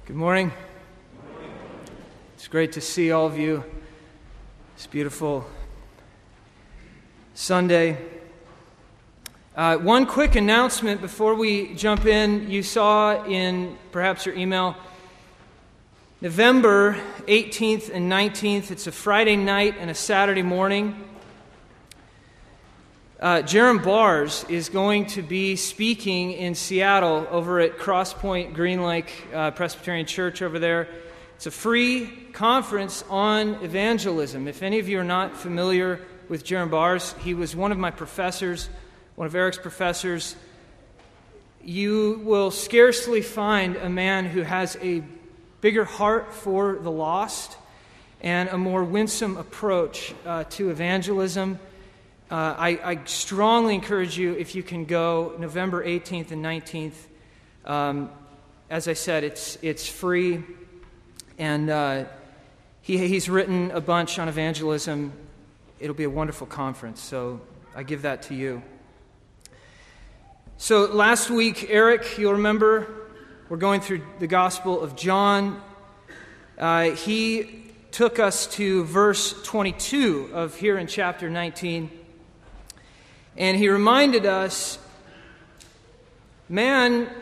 Good morning. It's great to see all of you. It's beautiful Sunday. One quick announcement before we jump in. You saw in perhaps your email, November 18th and 19th. It's a Friday night and a Saturday morning. Jerem Bars is going to be speaking in Seattle over at Cross Point Green Lake Presbyterian Church over there. It's a free conference on evangelism. If any of you are not familiar with Jerem Bars, he was one of my professors, one of Eric's professors. You will scarcely find a man who has a bigger heart for the lost and a more winsome approach to evangelism. I strongly encourage you, if you can go, November 18th and 19th. As I said, it's free, and he's written a bunch on evangelism. It'll be a wonderful conference, so I give that to you. So last week, Eric, you'll remember, we're going through the Gospel of John. He took us to verse 22 of here in chapter 19. And he reminded us, humanity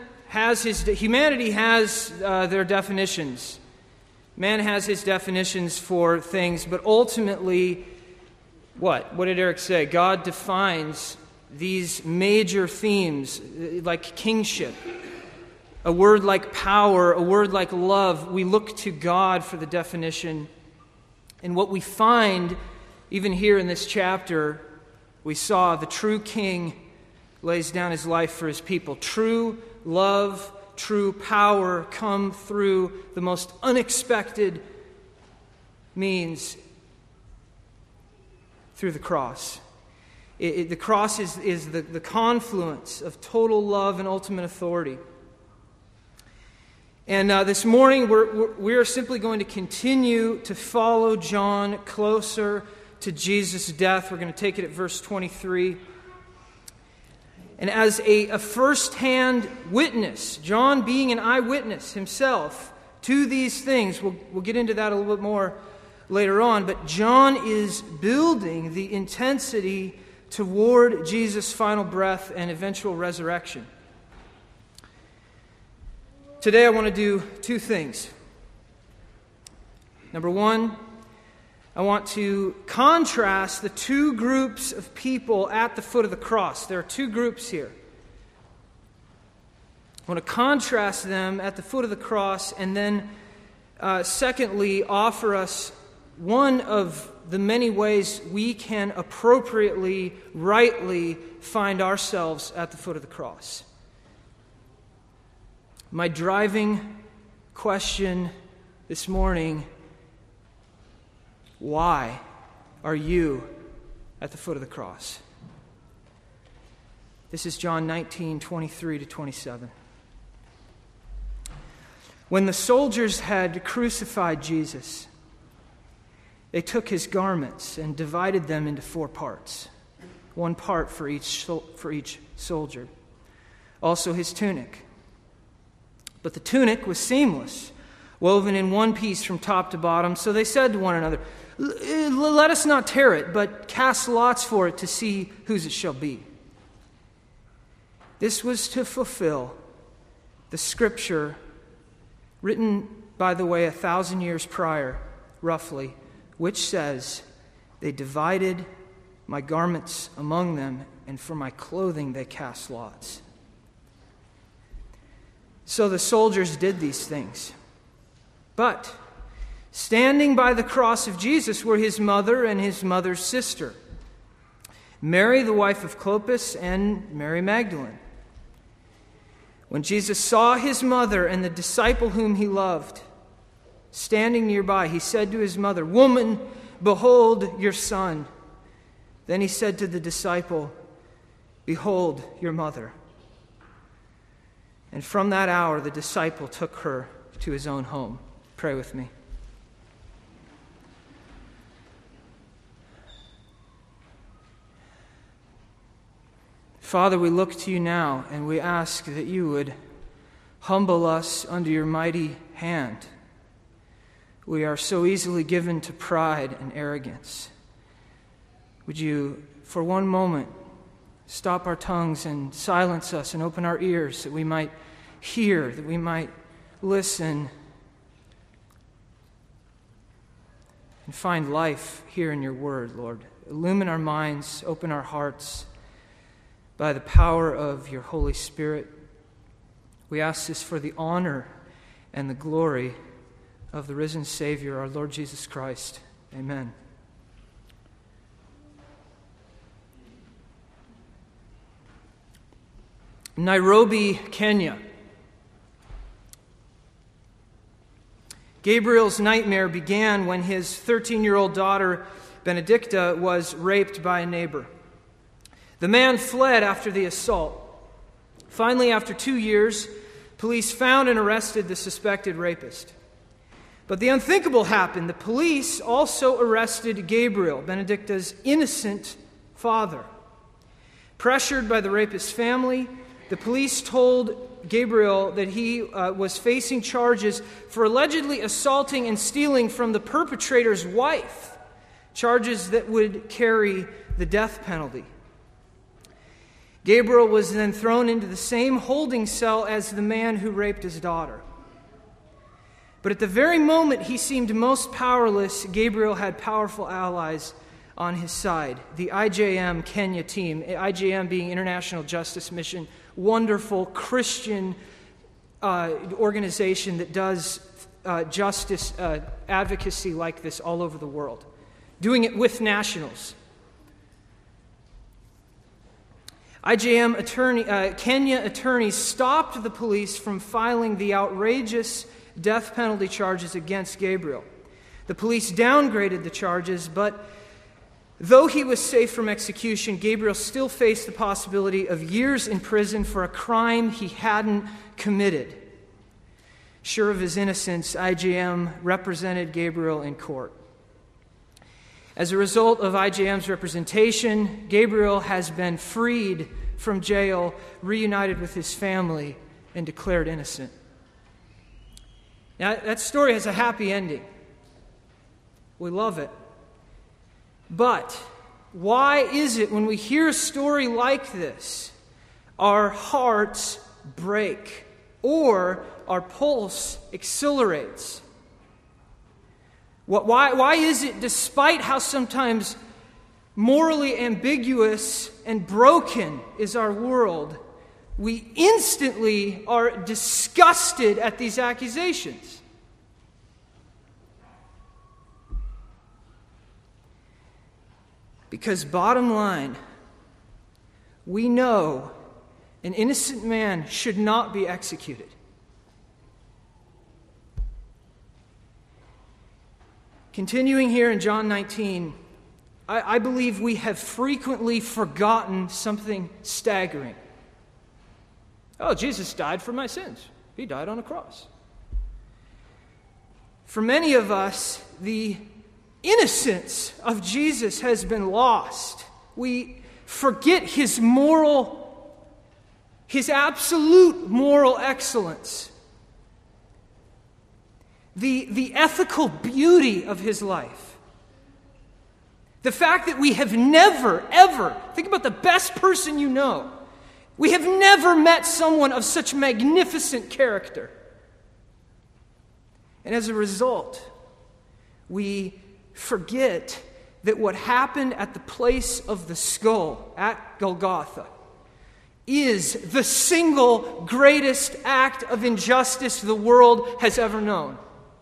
has their definitions. Man has his definitions for things, but ultimately, what? What did Eric say? God defines these major themes like kingship, a word like power, a word like love. We look to God for the definition. And what we find, even here in this chapter, we saw the true king lays down his life for his people. True love, true power come through the most unexpected means, through the cross. The cross is the confluence of total love and ultimate authority. And this morning we are simply going to continue to follow John closer to Jesus' death. We're going to take it at verse 23. And as a first-hand witness, John being an eyewitness himself to these things, we'll get into that a little bit more later on, but John is building the intensity toward Jesus' final breath and eventual resurrection. Today I want to do two things. Number one, I want to contrast the two groups of people at the foot of the cross. There are two groups here. I want to contrast them at the foot of the cross, and then secondly, offer us one of the many ways we can appropriately, rightly find ourselves at the foot of the cross. My driving question this morning: why are you at the foot of the cross? This is John 19:23-27. When the soldiers had crucified Jesus, they took his garments and divided them into 4 parts, 1 part for each soldier. Also his tunic. But the tunic was seamless, woven in one piece from top to bottom. So they said to one another, "Let us not tear it, but cast lots for it to see whose it shall be." This was to fulfill the scripture written, by the way, 1,000 years prior, roughly, which says, "They divided my garments among them, and for my clothing they cast lots." So the soldiers did these things. But standing by the cross of Jesus were his mother and his mother's sister, Mary, the wife of Clopas, and Mary Magdalene. When Jesus saw his mother and the disciple whom he loved standing nearby, he said to his mother, "Woman, behold your son." Then he said to the disciple, "Behold your mother." And from that hour, the disciple took her to his own home. Pray with me. Father, we look to you now and we ask that you would humble us under your mighty hand. We are so easily given to pride and arrogance. Would you, for one moment, stop our tongues and silence us and open our ears that we might hear, that we might listen and find life here in your word, Lord. Illumine our minds, open our hearts by the power of your Holy Spirit. We ask this for the honor and the glory of the risen Savior, our Lord Jesus Christ. Amen. Nairobi, Kenya. Gabriel's nightmare began when his 13-year-old daughter, Benedicta, was raped by a neighbor. The man fled after the assault. Finally, after 2 years, police found and arrested the suspected rapist. But the unthinkable happened. The police also arrested Gabriel, Benedicta's innocent father. Pressured by the rapist's family, the police told Gabriel that he was facing charges for allegedly assaulting and stealing from the perpetrator's wife, charges that would carry the death penalty. Gabriel was then thrown into the same holding cell as the man who raped his daughter. But at the very moment he seemed most powerless, Gabriel had powerful allies on his side. The IJM Kenya team, IJM being International Justice Mission, wonderful Christian organization that does justice advocacy like this all over the world, doing it with nationals. IJM Kenya attorneys stopped the police from filing the outrageous death penalty charges against Gabriel. The police downgraded the charges, but though he was safe from execution, Gabriel still faced the possibility of years in prison for a crime he hadn't committed. Sure of his innocence, IJM represented Gabriel in court. As a result of IJM's representation, Gabriel has been freed from jail, reunited with his family, and declared innocent. Now, that story has a happy ending. We love it. But why is it when we hear a story like this, our hearts break or our pulse accelerates? Why is it, despite how sometimes morally ambiguous and broken is our world, we instantly are disgusted at these accusations? Because bottom line, we know an innocent man should not be executed. Continuing here in John 19, I believe we have frequently forgotten something staggering. Oh, Jesus died for my sins. He died on a cross. For many of us, the innocence of Jesus has been lost. We forget his absolute moral excellence, the ethical beauty of his life. The fact that we have never, ever, think about the best person you know, we have never met someone of such magnificent character. And as a result, we forget that what happened at the place of the skull at Golgotha is the single greatest act of injustice the world has ever known.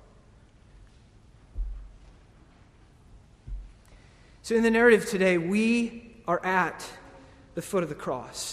So in the narrative today, we are at the foot of the cross.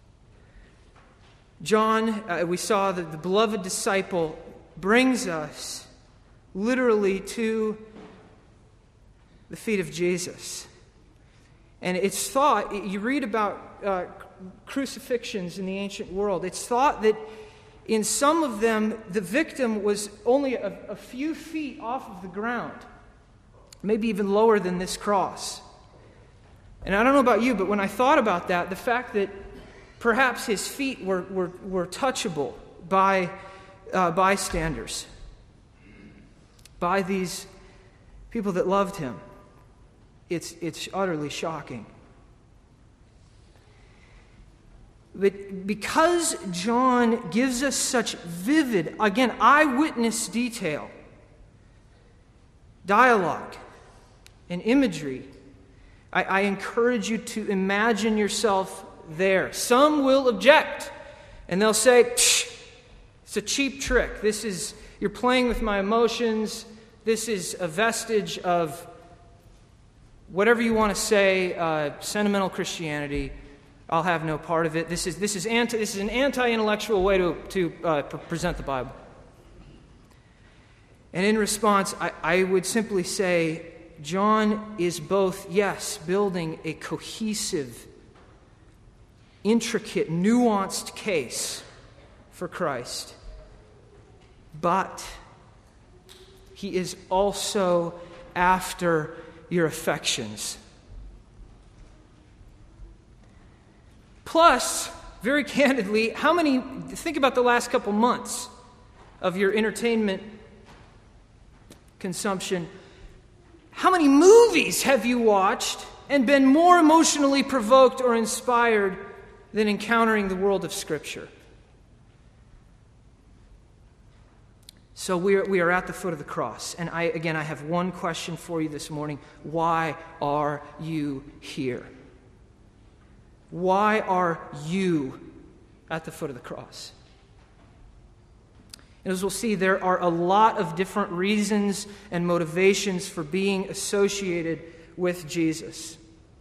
John, we saw that the beloved disciple brings us literally to the feet of Jesus. And it's thought, you read about crucifixions in the ancient world, it's thought that in some of them, the victim was only a few feet off of the ground, maybe even lower than this cross. And I don't know about you, but when I thought about that, the fact that perhaps his feet were touchable by bystanders, by these people that loved him. It's utterly shocking. But because John gives us such vivid, again, eyewitness detail, dialogue, and imagery, I encourage you to imagine yourself there. Some will object, and they'll say, it's a cheap trick. You're playing with my emotions. This is a vestige of whatever you want to say, sentimental Christianity. I'll have no part of it. This is an anti-intellectual way to present the Bible. And in response, I would simply say, John is both, yes, building a cohesive, intricate, nuanced case for Christ, but he is also after your affections. Plus, very candidly, think about the last couple months of your entertainment consumption. How many movies have you watched and been more emotionally provoked or inspired than encountering the world of Scripture? So we are at the foot of the cross. And I have one question for you this morning. Why are you here? Why are you at the foot of the cross? And as we'll see, there are a lot of different reasons and motivations for being associated with Jesus.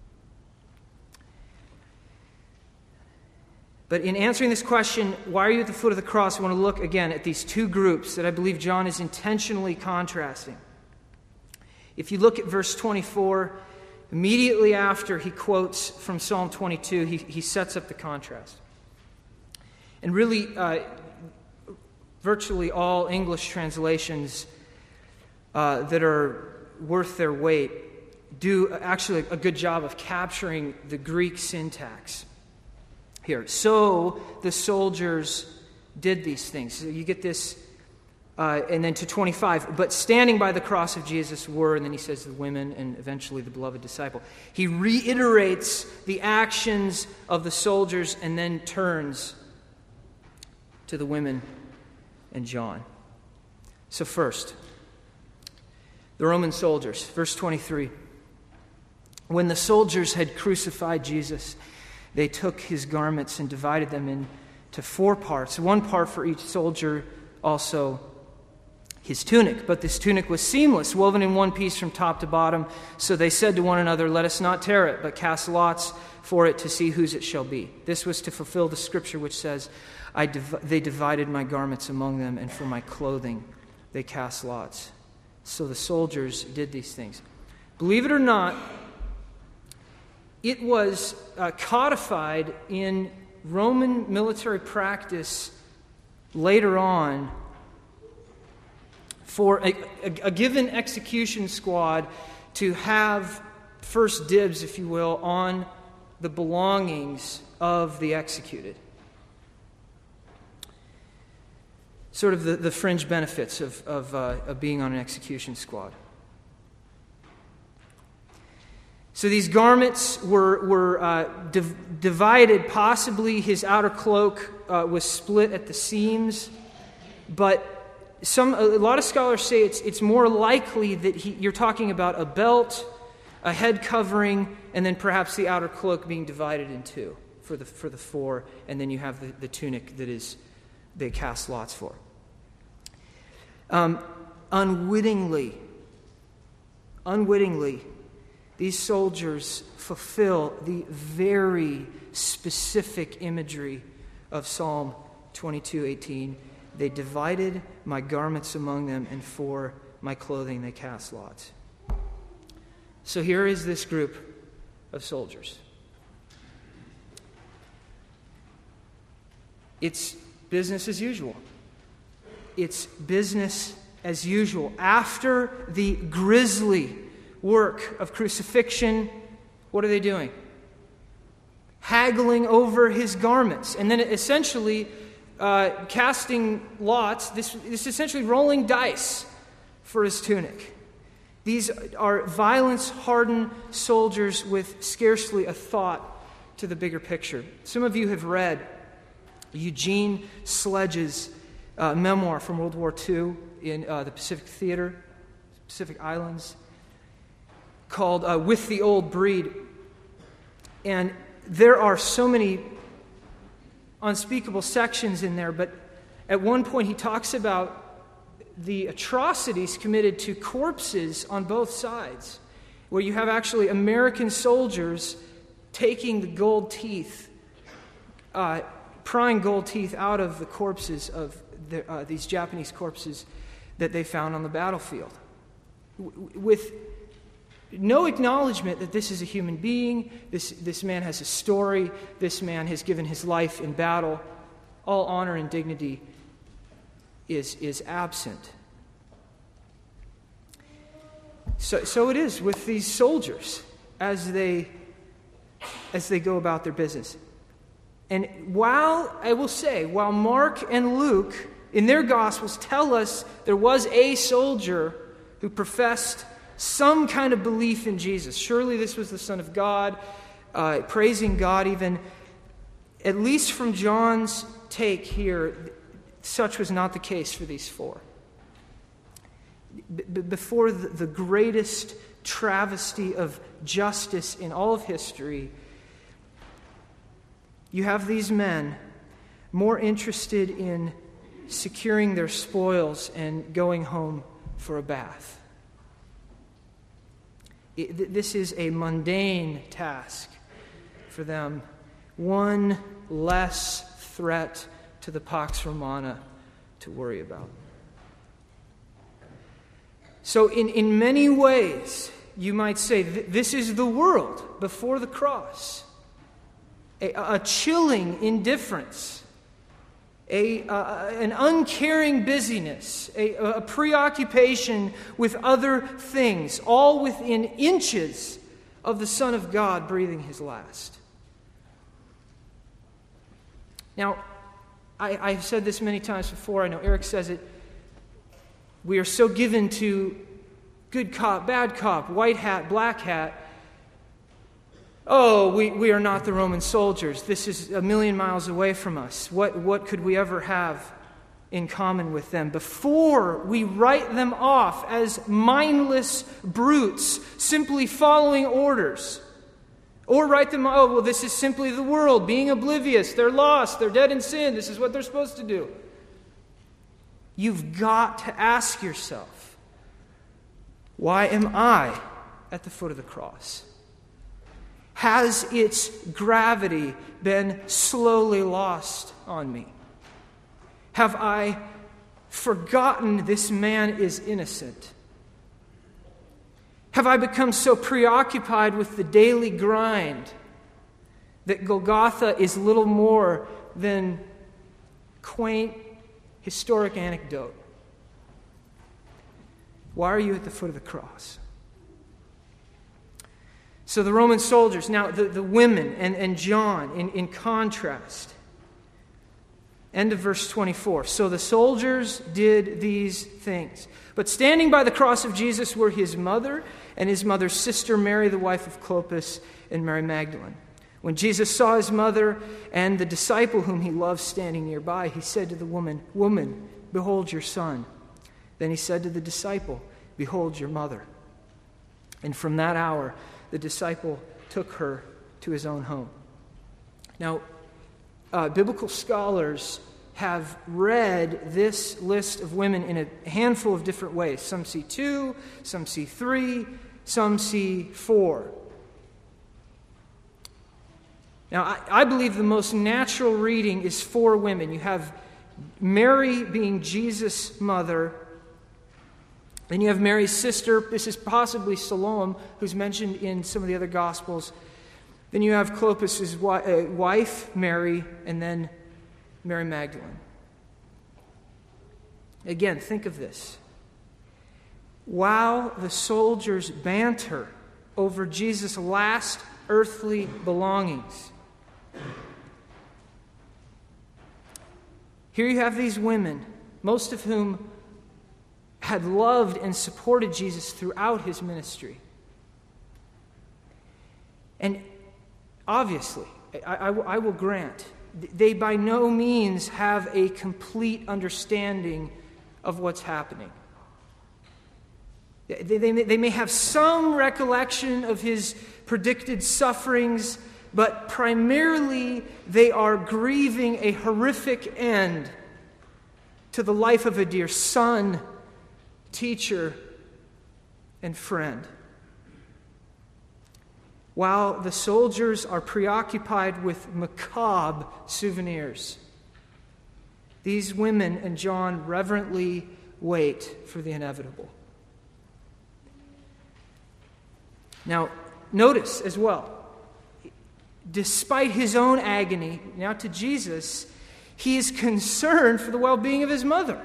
But in answering this question, why are you at the foot of the cross, I want to look again at these two groups that I believe John is intentionally contrasting. If you look at verse 24, immediately after he quotes from Psalm 22, he sets up the contrast. And really, virtually all English translations that are worth their weight do actually a good job of capturing the Greek syntax here. So the soldiers did these things. So you get this, and then to 25, but standing by the cross of Jesus were, and then he says the women, and eventually the beloved disciple. He reiterates the actions of the soldiers and then turns to the women and John. So first, the Roman soldiers, verse 23. When the soldiers had crucified Jesus, they took his garments and divided them into 4 parts, one part for each soldier, also his tunic. But this tunic was seamless, woven in one piece from top to bottom. So they said to one another, "Let us not tear it, but cast lots for it to see whose it shall be." This was to fulfill the scripture which says, they divided my garments among them, and for my clothing they cast lots. So the soldiers did these things. Believe it or not, it was codified in Roman military practice later on for a given execution squad to have first dibs, if you will, on the belongings of the executed. Sort of the fringe benefits of being on an execution squad. So these garments were divided. Possibly his outer cloak was split at the seams, but a lot of scholars say it's more likely that you're talking about a belt, a head covering, and then perhaps the outer cloak being divided in two for the 4, and then you have the tunic that they cast lots for. Unwittingly, these soldiers fulfill the very specific imagery of Psalm 22:18. They divided my garments among them, and for my clothing they cast lots. So here is this group of soldiers. It's business as usual. It's business as usual. After the grisly work of crucifixion, what are they doing? Haggling over his garments. And then essentially, casting lots, this is essentially rolling dice for his tunic. These are violence-hardened soldiers with scarcely a thought to the bigger picture. Some of you have read Eugene Sledge's memoir from World War II in the Pacific Theater, Pacific Islands, called With the Old Breed. And there are so many unspeakable sections in there, but at one point he talks about the atrocities committed to corpses on both sides, where you have actually American soldiers taking the gold teeth, prying gold teeth out of the corpses of these Japanese corpses that they found on the battlefield, with no acknowledgement that this is a human being, this man has a story, this man has given his life in battle. All honor and dignity is absent. So it is with these soldiers as they go about their business. And while Mark and Luke in their Gospels tell us there was a soldier who professed some kind of belief in Jesus, surely this was the Son of God, praising God even, at least from John's take here, such was not the case for these four. Before the greatest travesty of justice in all of history, you have these men more interested in securing their spoils and going home for a bath. This is a mundane task for them, one less threat to the Pax Romana to worry about. So in many ways, you might say, this is the world before the cross. A chilling indifference, an uncaring busyness, a preoccupation with other things, all within inches of the Son of God breathing his last. Now, I've said this many times before. I know Eric says it. We are so given to good cop, bad cop, white hat, black hat. Oh, we are not the Roman soldiers. This is a million miles away from us. What could we ever have in common with them? Before we write them off as mindless brutes, simply following orders. Or write them, oh, well, this is simply the world, being oblivious. They're lost. They're dead in sin. This is what they're supposed to do. You've got to ask yourself, why am I at the foot of the cross? Has its gravity been slowly lost on me? Have I forgotten this man is innocent? Have I become so preoccupied with the daily grind that Golgotha is little more than quaint, historic anecdote? Why are you at the foot of the cross? So the Roman soldiers, now the women and John in contrast. End of verse 24. So the soldiers did these things. But standing by the cross of Jesus were his mother and his mother's sister Mary, the wife of Clopas, and Mary Magdalene. When Jesus saw his mother and the disciple whom he loved standing nearby, he said to the woman, "Woman, behold your son." Then he said to the disciple, "Behold your mother." And from that hour, the disciple took her to his own home. Now, biblical scholars have read this list of women in a handful of different ways. Some see 2, some see 3, some see 4. Now, I believe the most natural reading is 4 women. You have Mary being Jesus' mother. Then you have Mary's sister. This is possibly Salome, who's mentioned in some of the other Gospels. Then you have Clopas' wife, Mary, and then Mary Magdalene. Again, think of this. While the soldiers banter over Jesus' last earthly belongings, Here you have these women, most of whom had loved and supported Jesus throughout his ministry. And obviously, I will grant, they by no means have a complete understanding of what's happening. They may have some recollection of his predicted sufferings, but primarily they are grieving a horrific end to the life of a dear son, teacher, and friend. While the soldiers are preoccupied with macabre souvenirs, these women and John reverently wait for the inevitable. Now, notice as well, despite his own agony, now to Jesus, he is concerned for the well-being of his mother.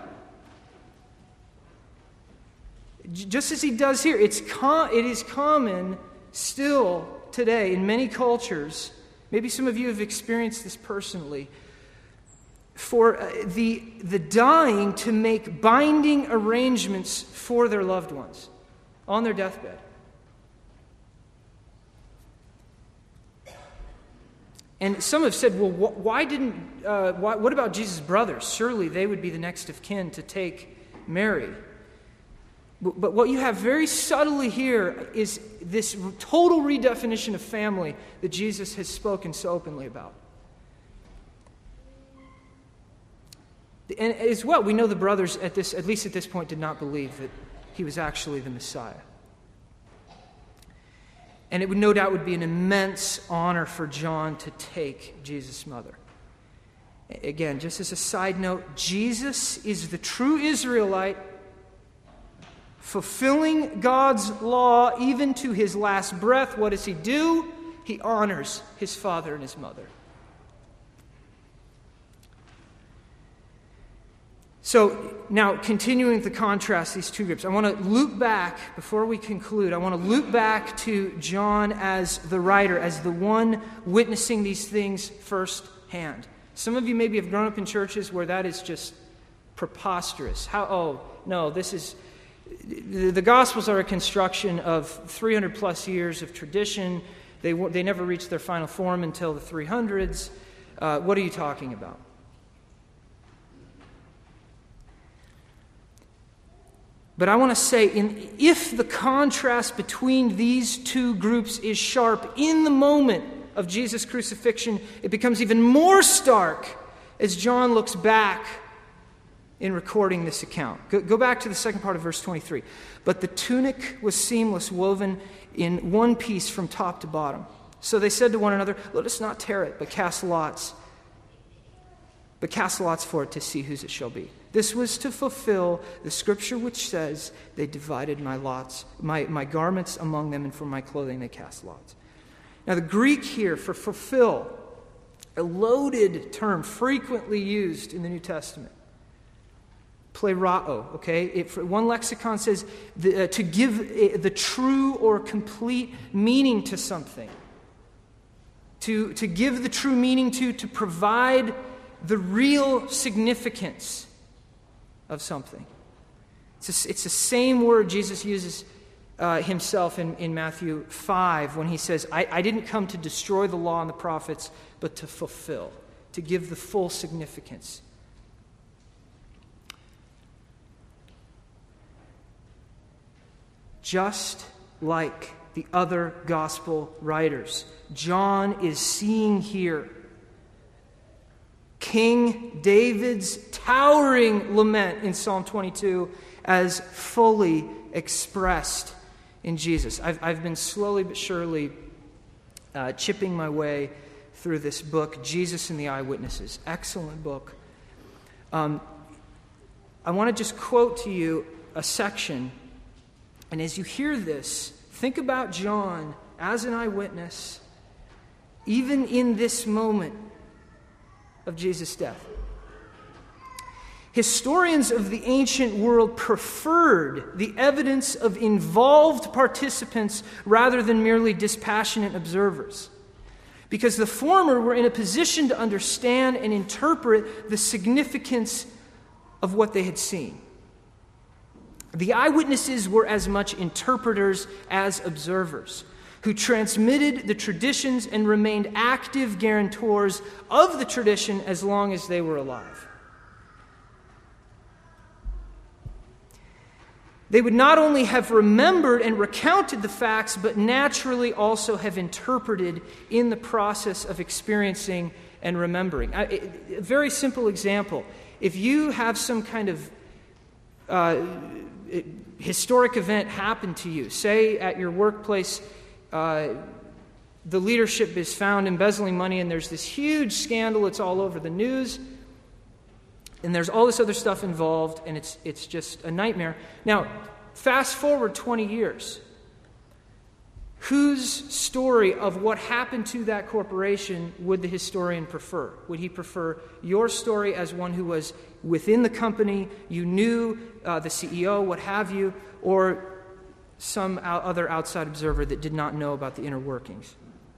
Just as he does here, it is common still today in many cultures, maybe some of you have experienced this personally, for the dying to make binding arrangements for their loved ones on their deathbed. And some have said, well, what about Jesus' brothers? Surely they would be the next of kin to take Mary. But what you have very subtly here is this total redefinition of family that Jesus has spoken so openly about. And as well, we know the brothers at least at this point, did not believe that he was actually the Messiah. And it would no doubt be an immense honor for John to take Jesus' mother. Again, just as a side note, Jesus is the true Israelite, fulfilling God's law even to his last breath. What does he do? He honors his father and his mother. So now, continuing to contrast these two groups, I want to loop back, before we conclude, I want to loop back to John as the writer, as the one witnessing these things firsthand. Some of you maybe have grown up in churches where that is just preposterous. The Gospels are a construction of 300 plus years of tradition. They never reached their final form until the 300s. What are you talking about? But I want to say, if the contrast between these two groups is sharp in the moment of Jesus' crucifixion, it becomes even more stark as John looks back in recording this account. Go back to the second part of verse 23. But the tunic was seamless, woven in one piece from top to bottom. So they said to one another, let us not tear it, but cast lots for it to see whose it shall be. This was to fulfill the scripture which says, they divided my garments among them, and for my clothing they cast lots. Now the Greek here for fulfill, a loaded term frequently used in the New Testament. Plerao, okay? One lexicon says to give the true or complete meaning to something. To give the true meaning to provide the real significance of something. It's the same word Jesus uses himself in Matthew 5 when he says, I didn't come to destroy the law and the prophets, but to fulfill, to give the full significance. Just like the other gospel writers, John is seeing here King David's towering lament in Psalm 22 as fully expressed in Jesus. I've been slowly but surely chipping my way through this book, Jesus and the Eyewitnesses. Excellent book. I want to just quote to you a section. And as you hear this, think about John as an eyewitness, even in this moment of Jesus' death. Historians of the ancient world preferred the evidence of involved participants rather than merely dispassionate observers. because the former were in a position to understand and interpret the significance of what they had seen. The eyewitnesses were as much interpreters as observers, who transmitted the traditions and remained active guarantors of the tradition as long as they were alive. They would not only have remembered and recounted the facts, but naturally also have interpreted in the process of experiencing and remembering. A very simple example. If you have some kind of historic event happen to you, say at your workplace, the leadership is found embezzling money and there's this huge scandal, it's all over the news, and there's all this other stuff involved, and it's just a nightmare. Now, fast forward 20 years. Whose story of what happened to that corporation would the historian prefer? Would he prefer your story as one who was within the company, you knew the CEO, what have you, or some other outside observer that did not know about the inner workings?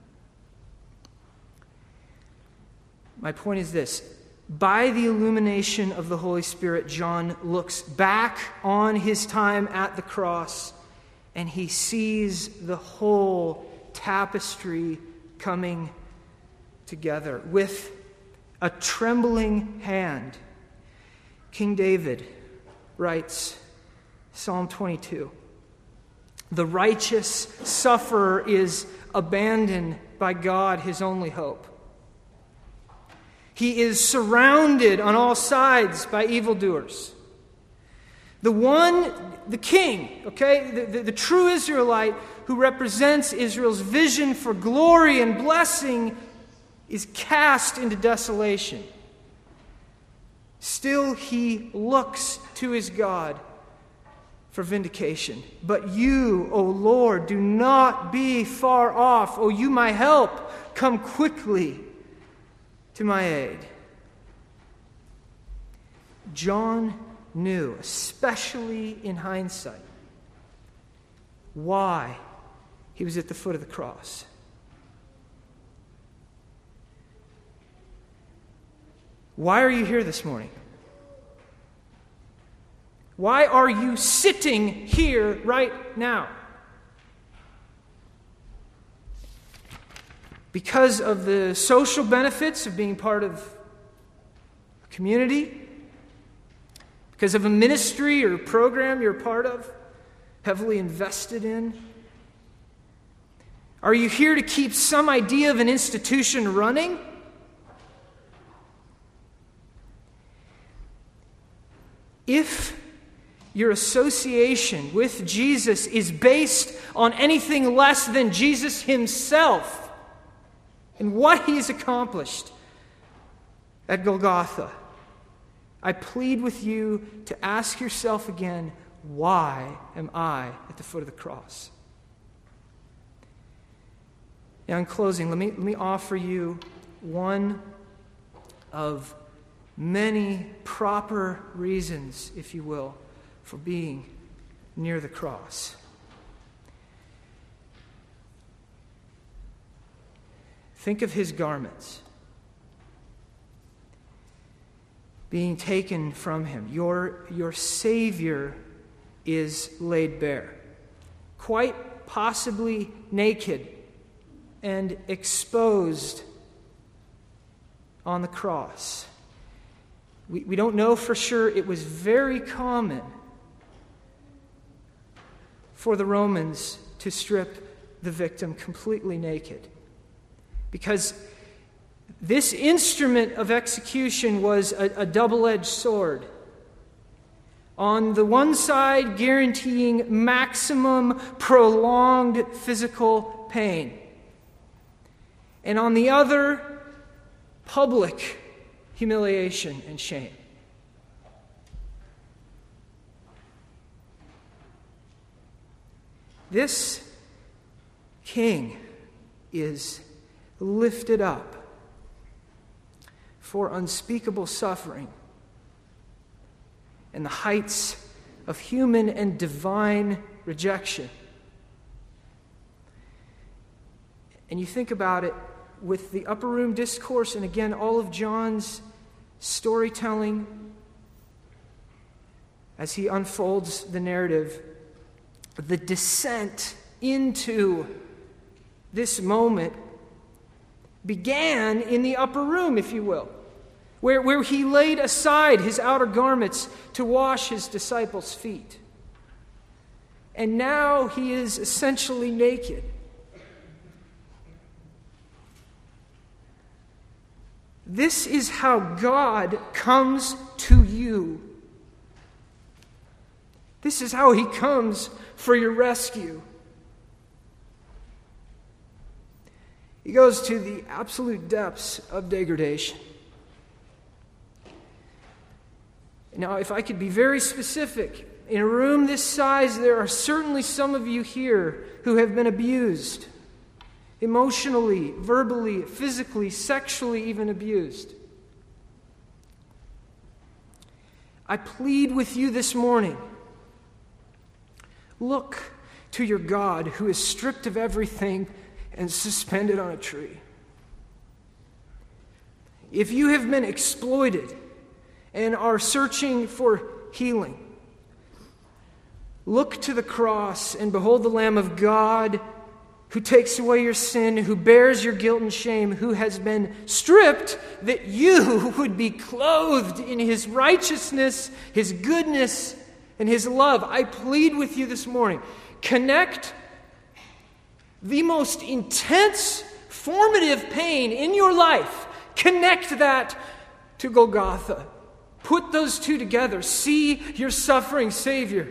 My point is this. By the illumination of the Holy Spirit, John looks back on his time at the cross, and he sees the whole tapestry coming together. With a trembling hand, King David writes, Psalm 22, "The righteous sufferer is abandoned by God, his only hope. He is surrounded on all sides by evildoers. The king, the true Israelite who represents Israel's vision for glory and blessing is cast into desolation. Still he looks to his God for vindication. But you, O Lord, do not be far off. O you, my help, come quickly to my aid." John knew, especially in hindsight, why he was at the foot of the cross. Why are you here this morning? Why are you sitting here right now? Because of the social benefits of being part of a community? Because of a ministry or program you're part of, heavily invested in? Are you here to keep some idea of an institution running? If your association with Jesus is based on anything less than Jesus himself and what he has accomplished at Golgotha, I plead with you to ask yourself again, why am I at the foot of the cross? Now, in closing, let me offer you one of many proper reasons, if you will, for being near the cross. Think of his garments being taken from him. Your Savior is laid bare, quite possibly naked and exposed on the cross. We don't know for sure. It was very common for the Romans to strip the victim completely naked, because this instrument of execution was a double-edged sword. On the one side, guaranteeing maximum prolonged physical pain. And on the other, public humiliation and shame. This king is lifted up for unspeakable suffering and the heights of human and divine rejection. And you think about it, with the upper room discourse and again all of John's storytelling as he unfolds the narrative, the descent into this moment began in the upper room, if you will, where he laid aside his outer garments to wash his disciples' feet. And now he is essentially naked. This is how God comes to you. This is how he comes for your rescue. He goes to the absolute depths of degradation. Now, if I could be very specific, in a room this size, there are certainly some of you here who have been abused. Emotionally, verbally, physically, sexually even abused. I plead with you this morning, look to your God who is stripped of everything and suspended on a tree. If you have been exploited and are searching for healing, look to the cross and behold the Lamb of God who takes away your sin, who bears your guilt and shame, who has been stripped that you would be clothed in his righteousness, his goodness, and his love. I plead with you this morning, connect the most intense, formative pain in your life, connect that to Golgotha. Put those two together. See your suffering Savior.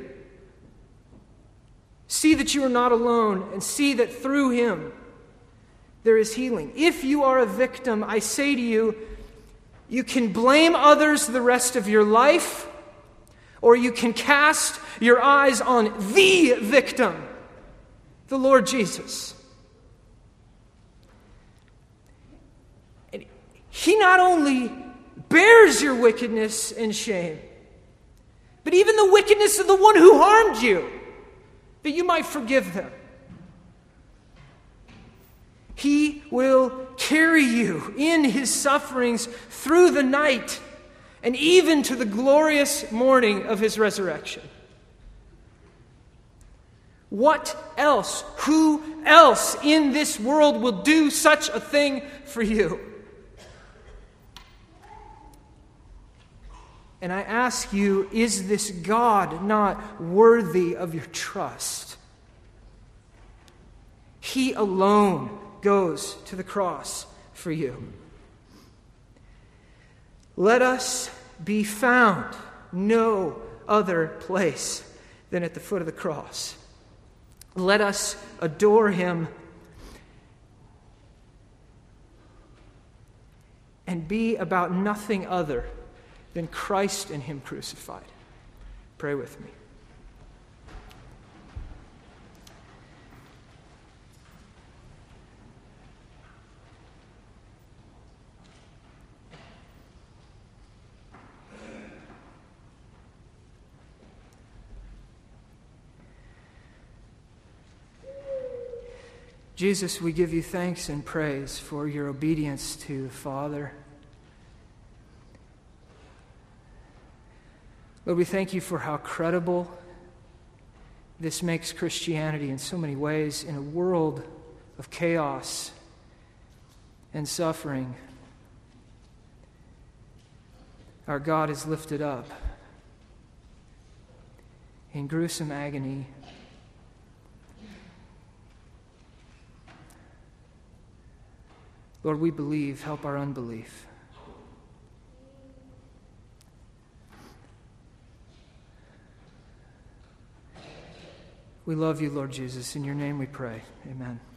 See that you are not alone, and see that through him there is healing. If you are a victim, I say to you, you can blame others the rest of your life, or you can cast your eyes on the victim, the Lord Jesus. And he not only bears your wickedness and shame, but even the wickedness of the one who harmed you, that you might forgive them. He will carry you in his sufferings through the night and even to the glorious morning of his resurrection. What else? Who else in this world will do such a thing for you? And I ask you, is this God not worthy of your trust? He alone goes to the cross for you. Let us be found no other place than at the foot of the cross. Let us adore him and be about nothing other than Christ and him crucified. Pray with me. Jesus, we give you thanks and praise for your obedience to the Father. Lord, we thank you for how credible this makes Christianity in so many ways in a world of chaos and suffering. Our God is lifted up in gruesome agony. Lord, we believe. Help our unbelief. We love you, Lord Jesus. In your name we pray. Amen.